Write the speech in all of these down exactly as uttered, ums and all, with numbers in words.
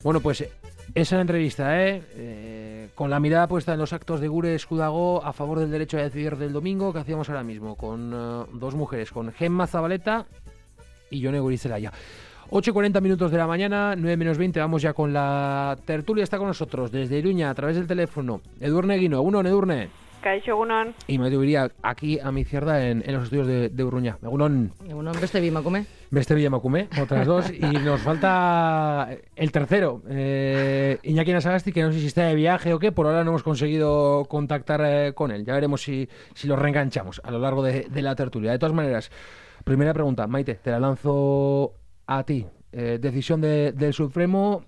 Bueno, pues esa entrevista, ¿eh? Eh, con la mirada puesta en los actos de Gure Escudago a favor del derecho a decidir del domingo que hacíamos ahora mismo, con uh, dos mujeres, con Gemma Zabaleta y Jone Goirizelaya. ocho y cuarenta minutos de la mañana, nueve menos veinte, vamos ya con la tertulia. Está con nosotros desde Iruña, a través del teléfono, Edurne Eguino. Egunon, Edurne. Kaixo, egunon. Y me diría aquí a mi izquierda en, en los estudios de, de Iruña. Egunon. Egunon, beste bi emakume. Beste bi emakume, otras dos. Y nos falta el tercero, eh, Iñaki Nasagasti, que no sé si está de viaje o qué. Por ahora no hemos conseguido contactar eh, con él. Ya veremos si, si lo reenganchamos a lo largo de, de la tertulia. De todas maneras, primera pregunta, Maite, te la lanzo a ti. Eh, decisión de, del Supremo,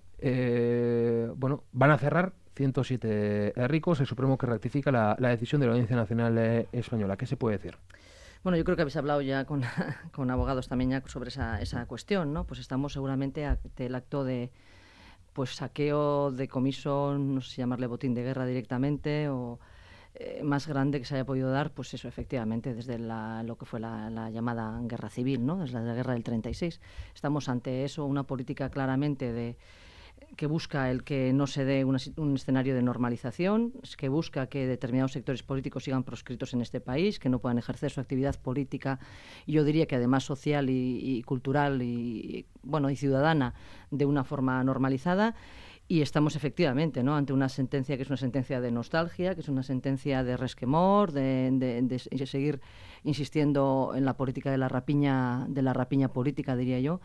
eh, bueno, van a cerrar ciento siete ricos, el Supremo que rectifica la, la decisión de la Audiencia Nacional eh, Española. ¿Qué se puede decir? Bueno, yo creo que habéis hablado ya con, con abogados también ya sobre esa, esa cuestión, ¿no? Pues estamos seguramente ante el acto de pues saqueo, decomiso, no sé si llamarle botín de guerra directamente o eh, más grande que se haya podido dar, pues eso, efectivamente, desde la, lo que fue la, la llamada guerra civil, ¿no? Desde la guerra del treinta y seis. Estamos ante eso, una política claramente de que busca el que no se dé una, un escenario de normalización, que busca que determinados sectores políticos sigan proscritos en este país, que no puedan ejercer su actividad política, y yo diría que además social y, y cultural y, bueno, y ciudadana de una forma normalizada. Y estamos efectivamente, ¿no?, ante una sentencia que es una sentencia de nostalgia, que es una sentencia de resquemor, de, de, de, de seguir insistiendo en la política de la rapiña, de la rapiña política, diría yo.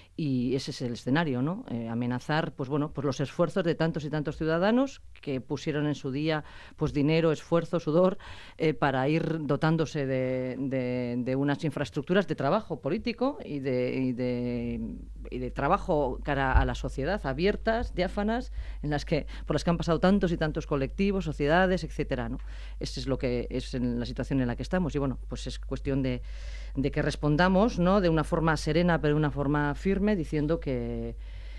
Y ese es el escenario, ¿no? Eh, amenazar, pues bueno, pues los esfuerzos de tantos y tantos ciudadanos que pusieron en su día, pues dinero, esfuerzo, sudor, eh, para ir dotándose de, de, de unas infraestructuras de trabajo político y de, y de y de trabajo cara a la sociedad, abiertas, diáfanas, en las que por las que han pasado tantos y tantos colectivos, sociedades, etcétera, ¿no? Esa es lo que es en la situación en la que estamos y bueno, pues es cuestión de de que respondamos, ¿no?, de una forma serena, pero de una forma firme, diciendo que,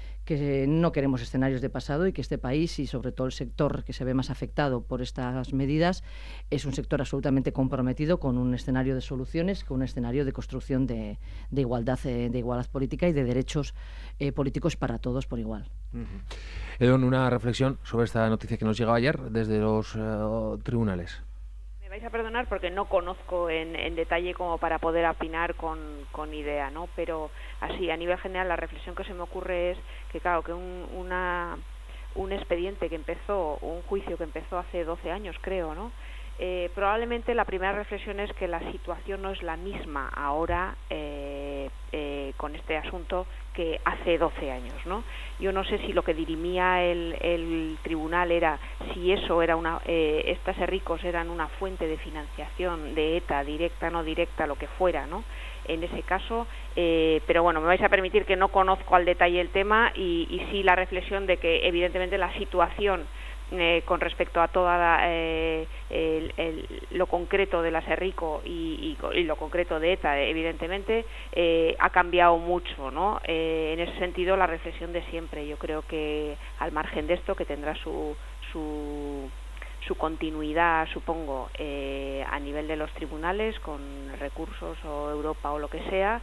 que no queremos escenarios de pasado y que este país, y sobre todo el sector que se ve más afectado por estas medidas, es un sector absolutamente comprometido con un escenario de soluciones, con un escenario de construcción de, de, igualdad, de igualdad política y de derechos eh, políticos para todos por igual. Uh-huh. Edon, una reflexión sobre esta noticia que nos llegaba ayer desde los uh, tribunales. Me vais a perdonar porque no conozco en, en detalle como para poder opinar con, con idea, ¿no? Pero así, a nivel general, la reflexión que se me ocurre es que, claro, que un, una, un expediente que empezó, un juicio que empezó hace doce años, creo, ¿no? Eh, probablemente la primera reflexión es que la situación no es la misma ahora eh, eh, con este asunto que hace doce años, ¿no? Yo no sé si lo que dirimía el, el tribunal era si eso era una, eh, estas ricos eran una fuente de financiación de ETA, directa, no directa, lo que fuera, ¿no? En ese caso, eh, pero bueno, me vais a permitir que no conozco al detalle el tema y, y sí la reflexión de que evidentemente la situación Eh, con respecto a toda la, eh, el, el, lo concreto de la Serrico y, y, y lo concreto de ETA, evidentemente, eh, ha cambiado mucho, ¿no? Eh, en ese sentido, la reflexión de siempre. Yo creo que al margen de esto, que tendrá su su, su continuidad, supongo, eh, a nivel de los tribunales, con recursos o Europa o lo que sea,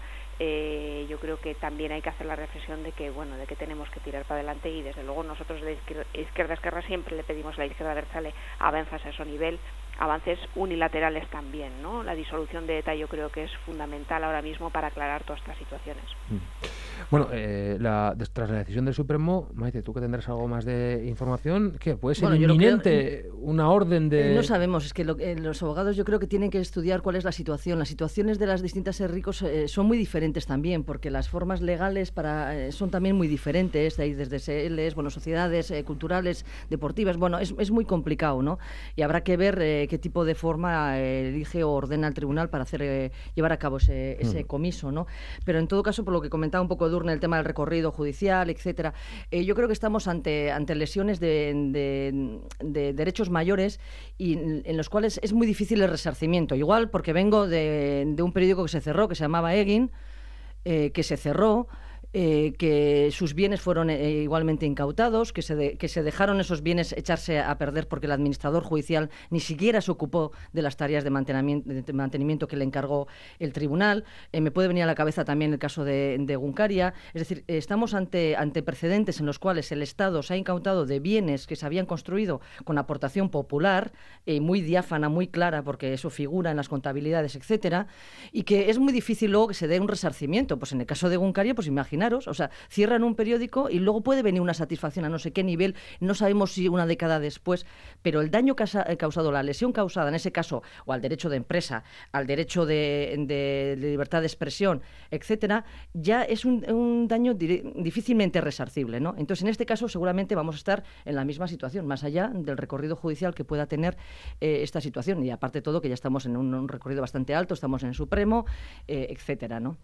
Eh, yo creo que también hay que hacer la reflexión de que bueno, de que tenemos que tirar para adelante y desde luego nosotros de izquierda, izquierda Esquerra siempre le pedimos a la izquierda abertzale avanzas a ese nivel, avances unilaterales también, ¿no? La disolución de ETA yo creo que es fundamental ahora mismo para aclarar todas estas situaciones. Bueno, eh, la, tras la decisión del Supremo, Maite, tú que tendrás algo más de información, ¿qué? ¿Puede ser bueno, inminente creo, una orden de...? No sabemos, es que lo, eh, los abogados yo creo que tienen que estudiar cuál es la situación. Las situaciones de las distintas ricos eh, son muy diferentes también, porque las formas legales para eh, son también muy diferentes, de ahí desde S Ls, bueno, sociedades eh, culturales, deportivas, bueno, es, es muy complicado, ¿no? Y habrá que ver eh, qué tipo de forma eh, elige o ordena el tribunal para hacer eh, llevar a cabo ese, ese mm. comiso, ¿no? Pero en todo caso, por lo que comentaba un poco Edurne, el tema del recorrido judicial, etcétera, eh, yo creo que estamos ante, ante lesiones de, de, de derechos mayores y en, en los cuales es muy difícil el resarcimiento. Igual porque vengo de, de un periódico que se cerró, que se llamaba Egin, eh, que se cerró, eh, que sus bienes fueron eh, igualmente incautados, que se, de, que se dejaron esos bienes echarse a perder porque el administrador judicial ni siquiera se ocupó de las tareas de mantenimiento, de mantenimiento que le encargó el tribunal. Eh, me puede venir a la cabeza también el caso de, de Guncaria. Es decir, eh, estamos ante, ante precedentes en los cuales el Estado se ha incautado de bienes que se habían construido con aportación popular, eh, muy diáfana, muy clara, porque eso figura en las contabilidades, etcétera, y que es muy difícil luego que se dé un resarcimiento. Pues en el caso de Guncaria, pues imaginaros, o sea, cierran un periódico y luego puede venir una satisfacción a no sé qué nivel, no sabemos si una década después, pero el daño causado, la lesión causada en ese caso, o al derecho de empresa, al derecho de, de, de libertad de expresión, etcétera, ya es un, un daño difícilmente resarcible, ¿no? Entonces, en este caso, seguramente vamos a estar en la misma situación, más allá del recorrido judicial que pueda tener eh, esta situación. Y aparte de todo, que ya estamos en un, un recorrido bastante alto, estamos en el Supremo, eh, etcétera, ¿no?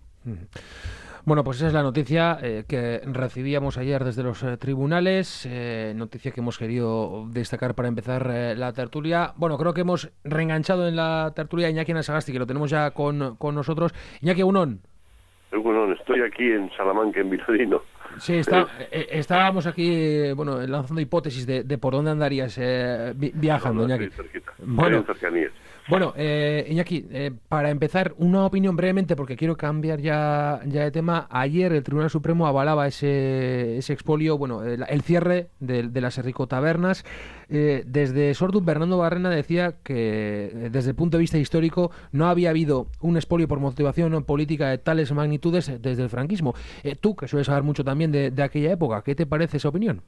Bueno, pues esa es la noticia eh, que recibíamos ayer desde los eh, tribunales, eh, noticia que hemos querido destacar para empezar eh, la tertulia. Bueno, creo que hemos reenganchado en la tertulia a Iñaki Anasagasti, que lo tenemos ya con, con nosotros. Iñaki, Unón. Bueno, estoy aquí en Salamanca, en Viladino. Sí, está, eh, estábamos aquí, eh, bueno, lanzando hipótesis de, de por dónde andarías eh, vi, viajando, no, no, Iñaki. Cerquita, bueno, cercanías. Bueno, eh, Iñaki, eh, para empezar, una opinión brevemente, porque quiero cambiar ya, ya de tema. Ayer el Tribunal Supremo avalaba ese, ese expolio, bueno, el, el cierre de, de las Herrico Tabernas. Eh, desde Sortu, Bernardo Barrena decía que, eh, desde el punto de vista histórico, no había habido un expolio por motivación política de tales magnitudes desde el franquismo. Eh, tú, que sueles saber mucho también de, de aquella época, ¿qué te parece esa opinión?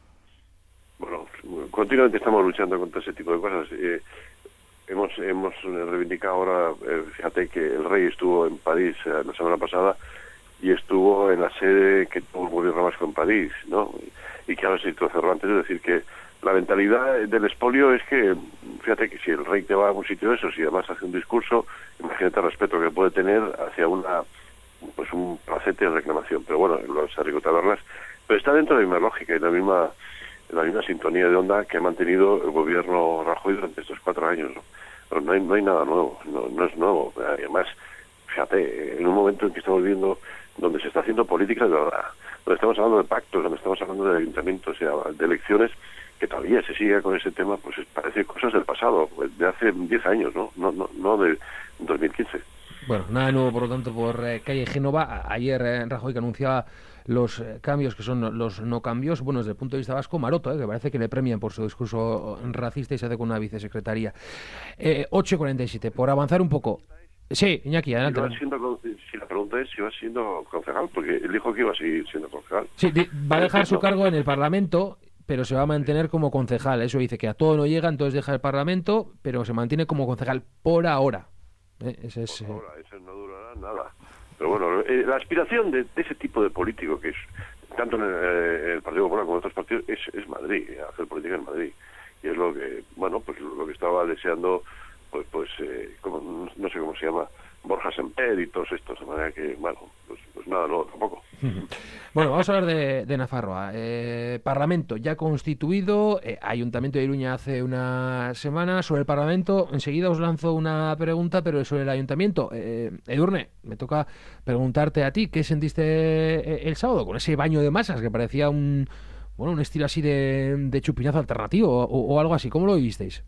Bueno, continuamente estamos luchando contra ese tipo de cosas. Eh, Hemos hemos reivindicado ahora, eh, fíjate que el rey estuvo en París eh, la semana pasada y estuvo en la sede que tuvo el gobierno vasco en París, ¿no? Y que ahora se hizo Cervantes. Es decir, que la mentalidad del expolio es que, fíjate que si el rey te va a un sitio de esos y además hace un discurso, imagínate el respeto que puede tener hacia una, pues un placete de reclamación. Pero bueno, los Herrico Tabernas, pero está dentro de la misma lógica y la misma la misma sintonía de onda que ha mantenido el gobierno Rajoy durante estos cuatro años, ¿no? Pero no hay, no hay nada nuevo, no, no es nuevo. Además, fíjate, en un momento en que estamos viendo donde se está haciendo política de verdad, donde estamos hablando de pactos, donde estamos hablando de ayuntamientos, o sea, de elecciones, que todavía se sigue con ese tema, pues parece cosas del pasado, de hace diez años, ¿no? No, no, no de dos mil quince. Bueno, nada nuevo, por lo tanto, por eh, calle Génova. Ayer eh, Rajoy, que anunciaba los eh, cambios que son los no cambios, bueno, desde el punto de vista vasco, Maroto, eh, que parece que le premian por su discurso racista y se hace con una vicesecretaría. Eh, ocho y cuarenta y siete, por avanzar un poco. Sí, Iñaki, adelante. Si, siendo, si la pregunta es si va siendo concejal, porque él dijo que iba a seguir siendo concejal. Sí, va a dejar su cargo en el Parlamento, pero se va a mantener como concejal. Eso dice que a todo no llega, entonces deja el Parlamento, pero se mantiene como concejal por ahora. Eh, ese es, por ahora, eso no durará nada. Pero bueno, eh, la aspiración de, de ese tipo de político, que es tanto en el, eh, el Partido Popular como en otros partidos, es, es Madrid, hacer política en Madrid. Y es lo que, bueno, pues lo que estaba deseando, pues, pues eh, como, no sé cómo se llama, Borja Semper y todos estos, de manera que, bueno, pues, pues nada, no, tampoco. Bueno, vamos a hablar de, de Nafarroa. Eh, Parlamento ya constituido, eh, Ayuntamiento de Iruña hace una semana. Sobre el Parlamento, enseguida os lanzo una pregunta, pero sobre el Ayuntamiento. Eh, Edurne, me toca preguntarte a ti, ¿qué sentiste el sábado con ese baño de masas que parecía un, bueno, un estilo así de, de chupinazo alternativo o, o algo así? ¿Cómo lo vivisteis?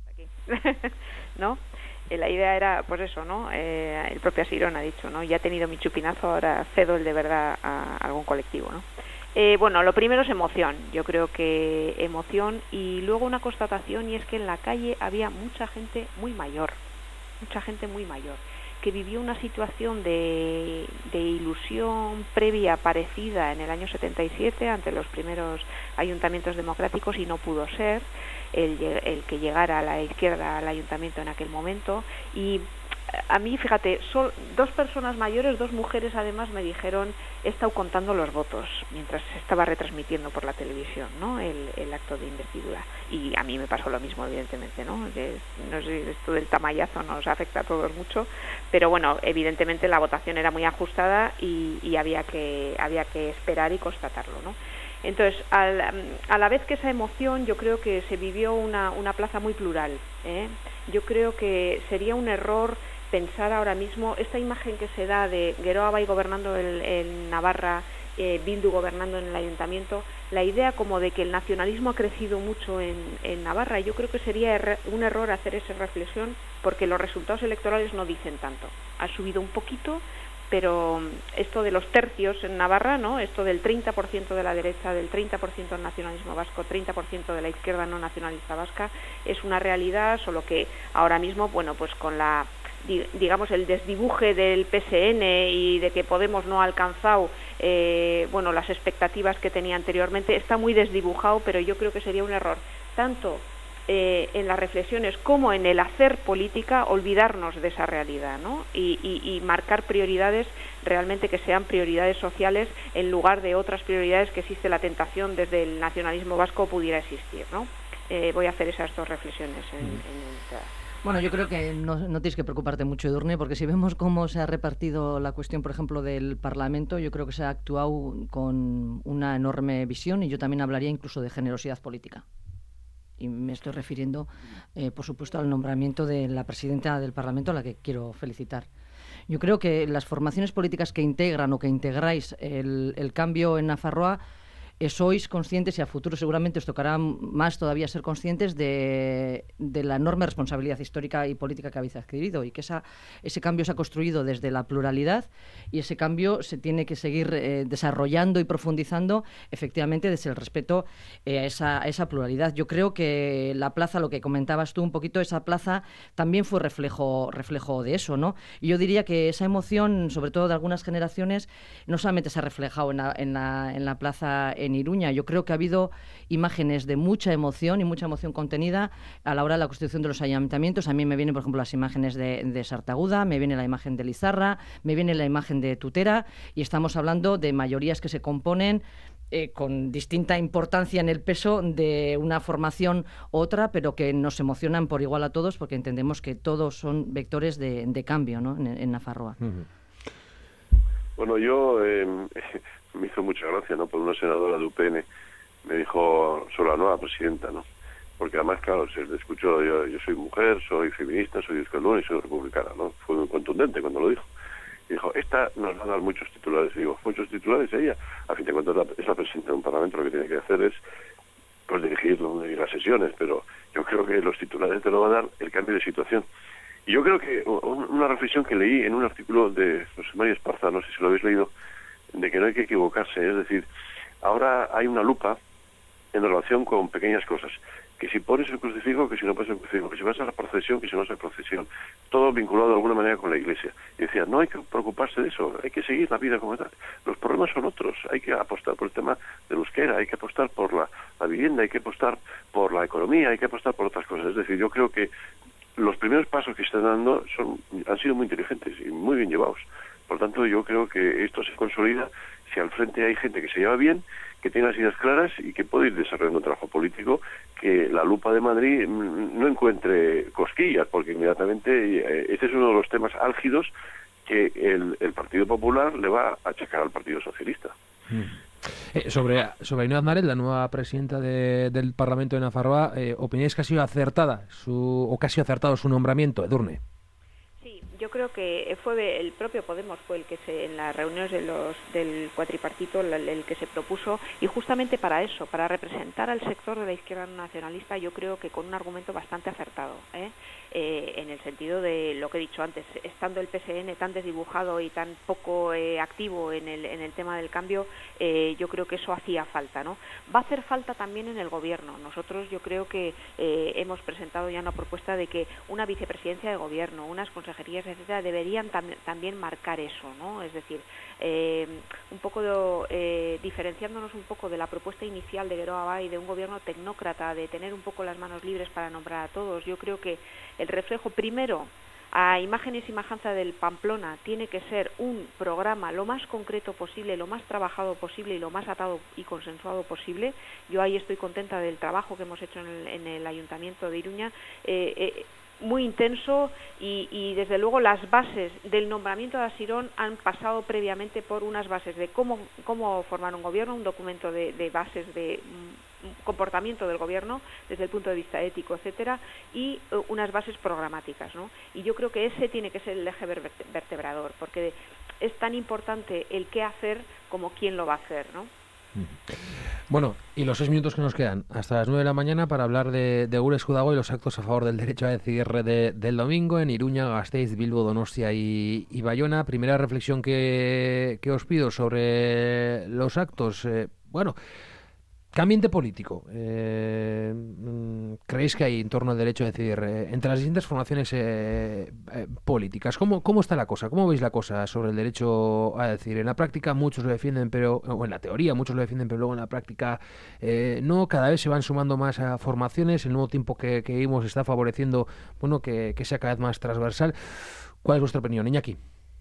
¿No? La idea era, pues eso, ¿no? Eh, el propio Asirón ha dicho, ¿no? Ya he tenido mi chupinazo, ahora cedo el de verdad a algún colectivo, ¿no? Eh, bueno, lo primero es emoción. Yo creo que emoción y luego una constatación, y es que en la calle había mucha gente muy mayor, mucha gente muy mayor, que vivió una situación de, de ilusión previa parecida en el año setenta y siete ante los primeros ayuntamientos democráticos y no pudo ser el, el que llegara a la izquierda al ayuntamiento en aquel momento. Y a mí, fíjate, son dos personas mayores, dos mujeres además, me dijeron, he estado contando los votos mientras se estaba retransmitiendo por la televisión, ¿no? el, el acto de investidura. Y a mí me pasó lo mismo, evidentemente, ¿no? Que, no sé, esto del tamallazo nos afecta a todos mucho, pero bueno, evidentemente la votación era muy ajustada y, y había que había que esperar y constatarlo, ¿no? Entonces, al, a la vez que esa emoción, yo creo que se vivió una, una plaza muy plural, ¿eh? Yo creo que sería un error pensar ahora mismo esta imagen que se da de Geroa Bai gobernando el, el Navarra eh, Bildu gobernando en el ayuntamiento, la idea como de que el nacionalismo ha crecido mucho en, en Navarra. Yo creo que sería er un error hacer esa reflexión, porque los resultados electorales no dicen tanto. Ha subido un poquito, pero esto de los tercios en Navarra, ¿no? Esto del treinta por ciento de la derecha, del treinta por ciento del nacionalismo vasco, treinta por ciento de la izquierda no nacionalista vasca, es una realidad, solo que ahora mismo, bueno, pues con la, digamos, el desdibuje del P S N y de que Podemos no ha alcanzado eh, bueno, las expectativas que tenía anteriormente, está muy desdibujado, pero yo creo que sería un error tanto eh, en las reflexiones como en el hacer política olvidarnos de esa realidad, ¿no? Y, y, y marcar prioridades realmente que sean prioridades sociales en lugar de otras prioridades que existe la tentación desde el nacionalismo vasco pudiera existir, ¿no? Eh, voy a hacer esas dos reflexiones en, en el... Bueno, yo creo que no, no tienes que preocuparte mucho, Edurne, porque si vemos cómo se ha repartido la cuestión, por ejemplo, del Parlamento, yo creo que se ha actuado con una enorme visión, y yo también hablaría incluso de generosidad política. Y me estoy refiriendo, eh, por supuesto, al nombramiento de la presidenta del Parlamento, a la que quiero felicitar. Yo creo que las formaciones políticas que integran o que integráis el, el cambio en Nafarroa, Eh, sois conscientes, y a futuro seguramente os tocará más todavía ser conscientes de, de la enorme responsabilidad histórica y política que habéis adquirido, y que esa, ese cambio se ha construido desde la pluralidad, y ese cambio se tiene que seguir eh, desarrollando y profundizando efectivamente desde el respeto eh, a, esa, a esa pluralidad. Yo creo que la plaza, lo que comentabas tú un poquito, esa plaza también fue reflejo, reflejo de eso, ¿no? Y yo diría que esa emoción, sobre todo de algunas generaciones, no solamente se ha reflejado en la, en la, en la plaza en Iruña. Yo creo que ha habido imágenes de mucha emoción y mucha emoción contenida a la hora de la constitución de los ayuntamientos. A mí me vienen, por ejemplo, las imágenes de, de Sartaguda, me viene la imagen de Lizarra, me viene la imagen de Tutera, y estamos hablando de mayorías que se componen eh, con distinta importancia en el peso de una formación u otra, pero que nos emocionan por igual a todos, porque entendemos que todos son vectores de, de cambio, ¿no? en, en Nafarroa. Uh-huh. Bueno, yo... Eh, me hizo mucha gracia, ¿no? Por una senadora de U P N me dijo sobre la nueva presidenta, ¿no? Porque además, claro, se le escuchó, yo, yo soy mujer, soy feminista, soy izquierduna y soy republicana, ¿no? Fue muy contundente cuando lo dijo. Y dijo, esta nos va a dar muchos titulares. Y digo, muchos titulares ella. A fin de cuentas, la, es la presidenta de un parlamento, lo que tiene que hacer es pues dirigir las sesiones, pero yo creo que los titulares te lo va a dar el cambio de situación. Y yo creo que una reflexión que leí en un artículo de José María Esparza, no sé si lo habéis leído, de que no hay que equivocarse, es decir, ahora hay una lupa en relación con pequeñas cosas, que si pones el crucifijo, que si no pones el crucifijo, que si vas a la procesión, que si no vas a la procesión, todo vinculado de alguna manera con la Iglesia. Y decía, no hay que preocuparse de eso, hay que seguir la vida como tal. Los problemas son otros, hay que apostar por el tema del euskera, hay que apostar por la, la vivienda, hay que apostar por la economía, hay que apostar por otras cosas. Es decir, yo creo que los primeros pasos que están dando son, han sido muy inteligentes y muy bien llevados. Por tanto, yo creo que esto se consolida si al frente hay gente que se lleva bien, que tiene las ideas claras y que puede ir desarrollando un trabajo político, que la lupa de Madrid no encuentre cosquillas, porque inmediatamente este es uno de los temas álgidos que el, el Partido Popular le va a achacar al Partido Socialista. Mm. Eh, sobre sobre Ainhoa Aznárez, la nueva presidenta de, del Parlamento de Nafarroa, eh, ¿opináis que ha sido acertada su, o que ha sido acertado su nombramiento, Edurne? Yo creo que fue el propio Podemos fue el que se, en las reuniones de los, del cuatripartito el, el que se propuso, y justamente para eso, para representar al sector de la izquierda nacionalista, yo creo que con un argumento bastante acertado, ¿eh? Eh, en el sentido de lo que he dicho antes, estando el P S N tan desdibujado y tan poco eh, activo en el, en el tema del cambio, eh, yo creo que eso hacía falta, ¿no? Va a hacer falta también en el gobierno. Nosotros yo creo que eh, hemos presentado ya una propuesta de que una vicepresidencia de gobierno, unas consejerías, etcétera, deberían tam también marcar eso, ¿no? Es decir, eh, un poco de, eh, diferenciándonos un poco de la propuesta inicial de Geroa Bai, de un gobierno tecnócrata, de tener un poco las manos libres para nombrar a todos. Yo creo que el reflejo primero a imagen y semejanza del Pamplona tiene que ser un programa lo más concreto posible, lo más trabajado posible y lo más atado y consensuado posible. Yo ahí estoy contenta del trabajo que hemos hecho en el, en el Ayuntamiento de Iruña, eh, eh, muy intenso, y, y desde luego las bases del nombramiento de Asirón han pasado previamente por unas bases de cómo, cómo formar un gobierno, un documento de, de bases de comportamiento del gobierno desde el punto de vista ético, etcétera, y uh, unas bases programáticas, ¿no? Y yo creo que ese tiene que ser el eje vertebrador, porque es tan importante el qué hacer como quién lo va a hacer, ¿no? Bueno, y los seis minutos que nos quedan hasta las nueve de la mañana para hablar de, de Gure Eskudago y los actos a favor del derecho a decidir de, del domingo en Iruña, Gasteiz, Bilbo, Donostia y, y Bayona. Primera reflexión que, que os pido sobre los actos. Eh, bueno, ¿qué ambiente político eh, creéis que hay en torno al derecho a decidir eh, entre las distintas formaciones eh, eh, políticas? ¿Cómo, ¿Cómo está la cosa? ¿Cómo veis la cosa sobre el derecho a decidir? En la práctica muchos lo defienden, pero o en la teoría muchos lo defienden, pero luego en la práctica eh, no. Cada vez se van sumando más a formaciones. El nuevo tiempo que, que vivimos está favoreciendo, bueno, que, que sea cada vez más transversal. ¿Cuál es vuestra opinión, Iñaki?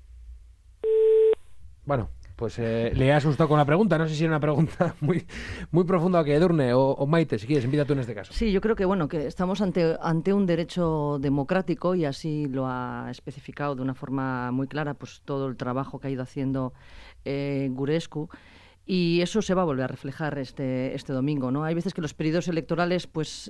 Bueno, pues eh, le he asustado con la pregunta. No sé si era una pregunta muy muy profunda que Edurne o, o Maite, si quieres, empieza tú en este caso. Sí, yo creo que bueno que estamos ante ante un derecho democrático y así lo ha especificado de una forma muy clara, pues todo el trabajo que ha ido haciendo eh, Gure Esku. Y eso se va a volver a reflejar este este domingo, ¿no? Hay veces que los periodos electorales, pues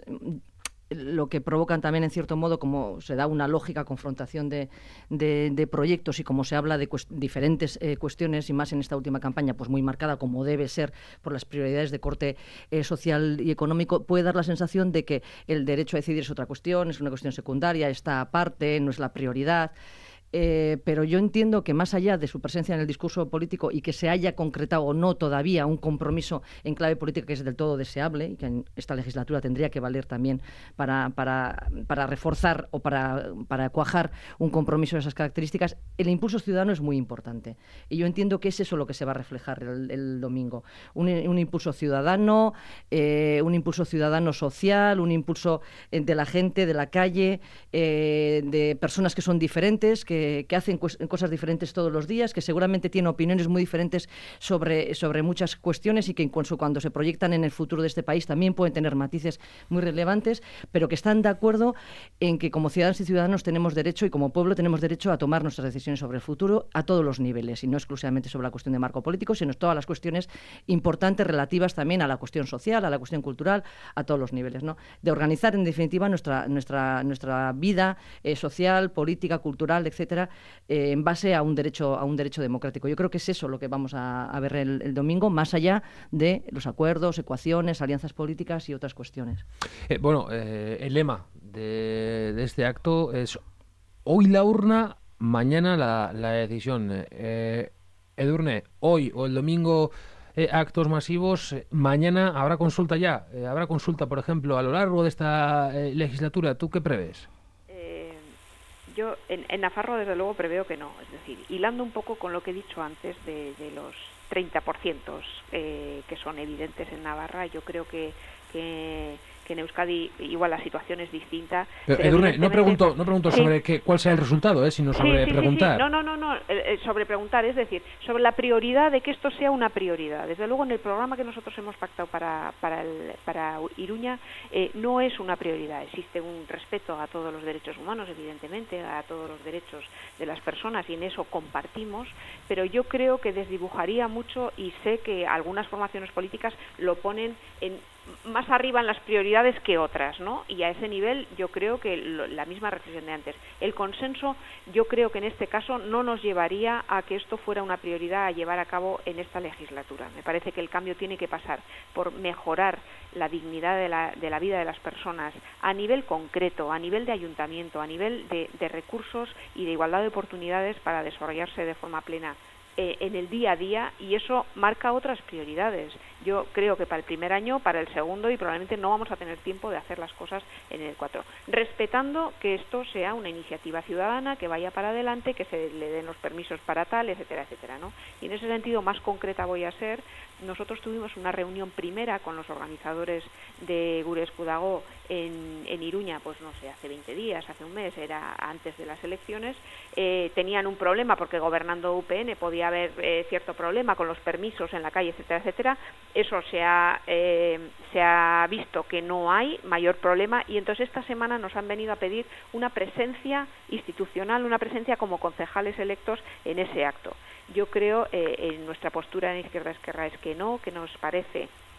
lo que provocan también, en cierto modo, como se da una lógica confrontación de, de, de proyectos y como se habla de cuest- diferentes eh, cuestiones, y más en esta última campaña, pues muy marcada, como debe ser, por las prioridades de corte eh, social y económico, puede dar la sensación de que el derecho a decidir es otra cuestión, es una cuestión secundaria, está aparte, no es la prioridad. Eh, pero yo entiendo que más allá de su presencia en el discurso político y que se haya concretado o no todavía un compromiso en clave política que es del todo deseable y que en esta legislatura tendría que valer también para, para, para reforzar o para, para cuajar un compromiso de esas características, el impulso ciudadano es muy importante. Y yo entiendo que es eso lo que se va a reflejar el, el domingo. Un, un impulso ciudadano, eh, un impulso ciudadano social, un impulso de la gente, de la calle, eh, de personas que son diferentes, que que hacen cosas diferentes todos los días, que seguramente tienen opiniones muy diferentes sobre, sobre muchas cuestiones y que incluso cuando se proyectan en el futuro de este país también pueden tener matices muy relevantes, pero que están de acuerdo en que como ciudadanos y ciudadanos tenemos derecho y como pueblo tenemos derecho a tomar nuestras decisiones sobre el futuro a todos los niveles y no exclusivamente sobre la cuestión de marco político, sino todas las cuestiones importantes relativas también a la cuestión social, a la cuestión cultural, a todos los niveles, ¿no? De organizar en definitiva nuestra, nuestra, nuestra vida eh, social, política, cultural, etcétera, Eh, en base a un derecho a un derecho democrático. Yo creo que es eso lo que vamos a, a ver el, el domingo, más allá de los acuerdos, ecuaciones, alianzas políticas y otras cuestiones. Eh, bueno, eh, el lema de, de este acto es hoy la urna, mañana la, la decisión. Eh, Edurne, hoy o el domingo eh, actos masivos, eh, mañana habrá consulta ya, eh, habrá consulta, por ejemplo, a lo largo de esta eh, legislatura. ¿Tú qué prevés? Yo en, en Nafarroa desde luego preveo que no, es decir, hilando un poco con lo que he dicho antes de, de los treinta por ciento eh, que son evidentes en Navarra, yo creo que, que, que en Euskadi igual la situación es distinta. Pero, pero Edurne, no pregunto, no pregunto sí. sobre qué, cuál sea el resultado, eh, sino sobre sí, sí, preguntar. Sí, sí. No, no, no, no, eh, sobre preguntar, es decir, sobre la prioridad de que esto sea una prioridad. Desde luego en el programa que nosotros hemos pactado para, para, el, para Iruña eh, no es una prioridad. Existe un respeto a todos los derechos humanos, evidentemente, a todos los derechos de las personas y en eso compartimos, pero yo creo que desdibujaría mucho y sé que algunas formaciones políticas lo ponen en más arriba en las prioridades que otras, ¿no? Y a ese nivel yo creo que lo, la misma reflexión de antes. El consenso yo creo que en este caso no nos llevaría a que esto fuera una prioridad a llevar a cabo en esta legislatura. Me parece que el cambio tiene que pasar por mejorar la dignidad de la, de la vida de las personas a nivel concreto, a nivel de ayuntamiento, a nivel de, de recursos y de igualdad de oportunidades para desarrollarse de forma plena Eh, en el día a día, y eso marca otras prioridades. Yo creo que para el primer año, para el segundo, y probablemente no vamos a tener tiempo de hacer las cosas en el cuatro, respetando que esto sea una iniciativa ciudadana, que vaya para adelante, que se le den los permisos para tal, etcétera, etcétera, ¿no? Y en ese sentido más concreta voy a ser. Nosotros tuvimos una reunión primera con los organizadores de Gure Eskudago en, en Iruña, pues no sé, hace veinte días, hace un mes, era antes de las elecciones. Eh, tenían un problema porque gobernando U P N podía haber eh, cierto problema con los permisos en la calle, etcétera, etcétera. Eso se ha, eh, se ha visto que no hay mayor problema y entonces esta semana nos han venido a pedir una presencia institucional, una presencia como concejales electos en ese acto. Yo creo, eh, en nuestra postura en Izquierda Esquerra es que no, que nos parece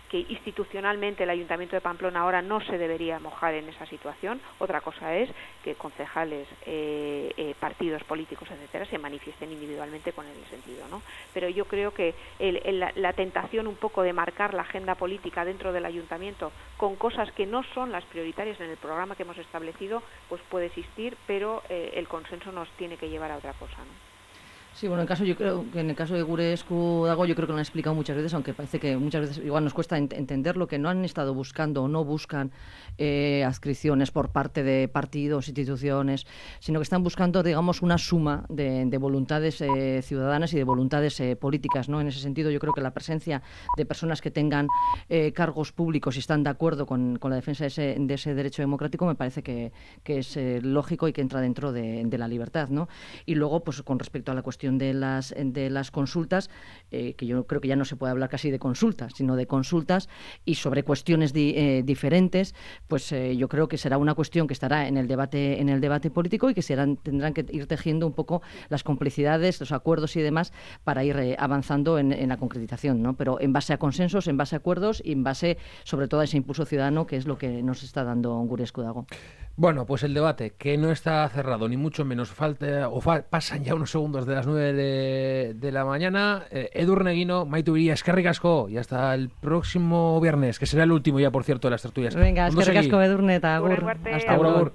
que institucionalmente el Ayuntamiento de Pamplona ahora no se debería mojar en esa situación. Otra cosa es que concejales, eh, eh, partidos políticos, etcétera, se manifiesten individualmente con el sentido, ¿no? Pero yo creo que el, el, la, la tentación un poco de marcar la agenda política dentro del Ayuntamiento con cosas que no son las prioritarias en el programa que hemos establecido, pues puede existir, pero eh, el consenso nos tiene que llevar a otra cosa, ¿no? Sí, bueno, en caso, yo creo que en el caso de Gure Esku Dago, yo creo que lo han explicado muchas veces, aunque parece que muchas veces igual nos cuesta ent entenderlo, que no han estado buscando o no buscan eh, adscripciones por parte de partidos, instituciones, sino que están buscando, digamos, una suma de, de voluntades eh, ciudadanas y de voluntades eh, políticas, ¿no? En ese sentido, yo creo que la presencia de personas que tengan eh, cargos públicos y están de acuerdo con, con la defensa de ese, de ese derecho democrático me parece que, que es eh, lógico y que entra dentro de, de la libertad, ¿no? Y luego, pues con respecto a la cuestión de las de las consultas, eh, que yo creo que ya no se puede hablar casi de consultas, sino de consultas y sobre cuestiones di, eh, diferentes, pues eh, yo creo que será una cuestión que estará en el debate en el debate político y que serán tendrán que ir tejiendo un poco las complicidades, los acuerdos y demás para ir eh, avanzando en, en la concretización, ¿no? Pero en base a consensos, en base a acuerdos y en base sobre todo a ese impulso ciudadano que es lo que nos está dando Gure Esku Dago. Bueno, pues el debate, que no está cerrado, ni mucho menos, falta o fa pasan ya unos segundos de las nueve de, de la mañana. Eh, Edurne Eguino, Maitu Iria, eskerrik asko, y hasta el próximo viernes, que será el último ya, por cierto, de las tertulias. Venga, eskerrik asko Edurne, eta agur. Hasta luego.